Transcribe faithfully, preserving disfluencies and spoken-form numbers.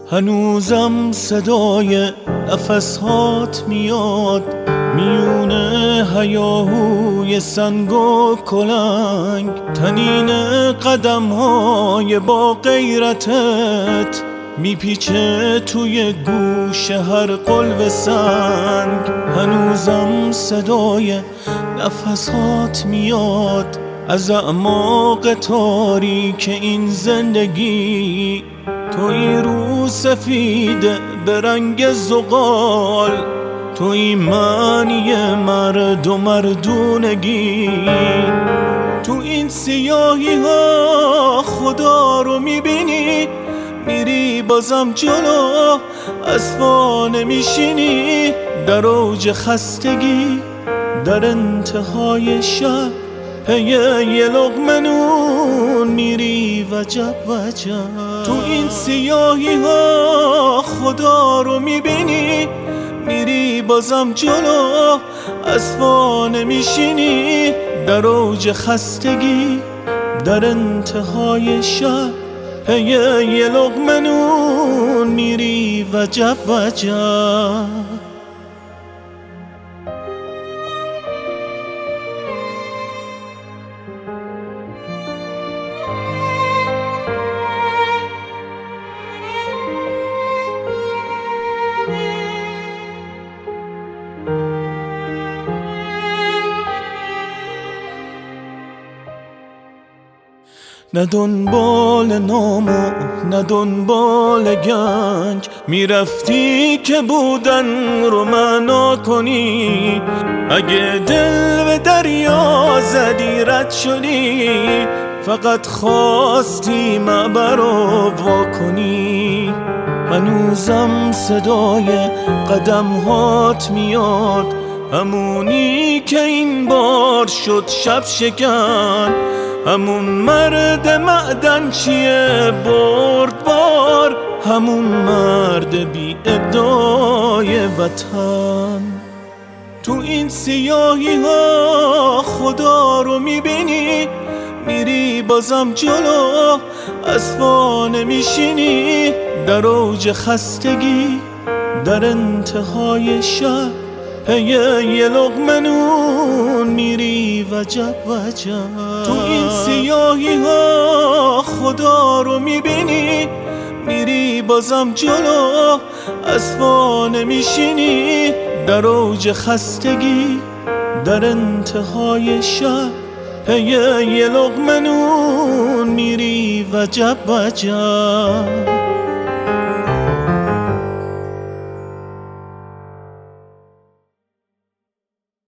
هنوزم صدای نفسهات میاد میونه هیاهوی سنگ و کلنگ، تنین قدمهای با غیرتت میپیچه توی گوش هر قلب سنگ. هنوزم صدای نفسهات میاد از اعماق تاریک این زندگی، توی رو سفیده به رنگ زغال، توی معنی مرد و مردونگی. تو این سیاهی ها خدا رو میبینی، میری بازم جلو از پا نمیشینی. در اوج خستگی در انتهای شب پی یه لقمه نون میری وجب وجب. تو این سیاهی ها خدا رو میبینی، میری بازم جلو از پا نمیشینی. در اوج خستگی در انتهای شب پی یه لقمه نون میری وجب وجب. نه دنبال نام و نه دنبال گنج، میرفتی که بودن رو معنا کنی. اگه دل به دریا زدی رد شدی، فقط خواستی معبر رو وا کنی. هنوزم صدای قدمهات میاد، همونی که این بار شد شب شکن. همون مرد معدن چیه برد بار، همون مرد بی ادای وطن. تو این سیاهی ها خدا رو میبینی، میری بازم جلو از پا نمیشینی. در اوج خستگی در انتهای شب پی یه لقمه نون میری وجب وجب. تو این سیاهی ها خدا رو میبینی، میری بازم جلو از پا نمیشینی. در اوج خستگی در انتهای شب پی یه لقمه نون میری وجب وجب.